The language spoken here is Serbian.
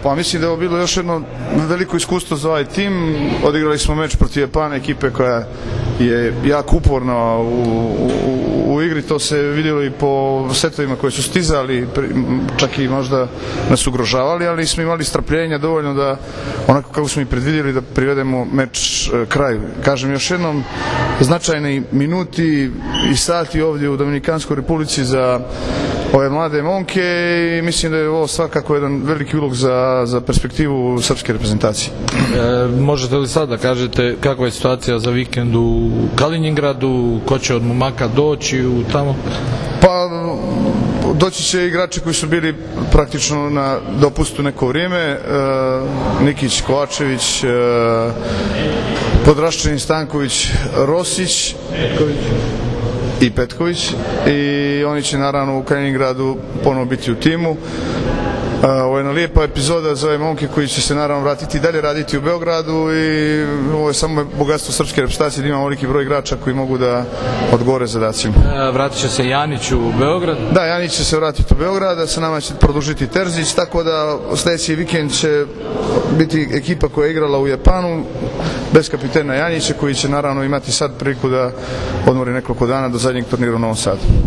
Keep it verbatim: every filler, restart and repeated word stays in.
Pa mislim da je ovo bilo još jedno veliko iskustvo za ovaj tim. Odigrali smo meč protiv Japana, ekipe koja je jako uporna u, u, u igri, to se vidjelo i po setovima koji su stizali, čak i možda nas ugrožavali, ali smo imali strpljenja dovoljno da, onako kako smo i predvidjeli, da privedemo meč kraju. Kažem još jednom, značajni minuti i sati ovdje u Dominikanskoj Republici za ove mlade momke i mislim da je ovo svakako jedan veliki ulog za, za perspektivu srpske reprezentacije. E, možete li sad da kažete kakva je situacija za vikend u Kaliningradu, ko će od momaka doći u tamo? Pa doći će igrači koji su bili praktično na dopustu neko vrijeme, e, Nikić, Kovačević, e, Podraščanin, Stanković, Rosić i Petković, i oni će naravno u Kaliningradu ponovo biti u timu. Ovo je jedna lijepa epizoda za ove momke koji će se naravno vratiti i dalje raditi u Beogradu, i ovo je samo bogatstvo srpske reprezentacije da ima veliki broj igrača koji mogu da odgovore zadacima. E, vratit će se Janić u Beograd? Da, Janić će se vratiti u Beograd, a sa nama će produžiti Terzić, tako da sljedeći vikend će biti ekipa koja je igrala u Japanu bez kapitena Janića, koji će naravno imati sad priliku da odmori nekoliko dana do zadnjeg turnira u Novom Sadu.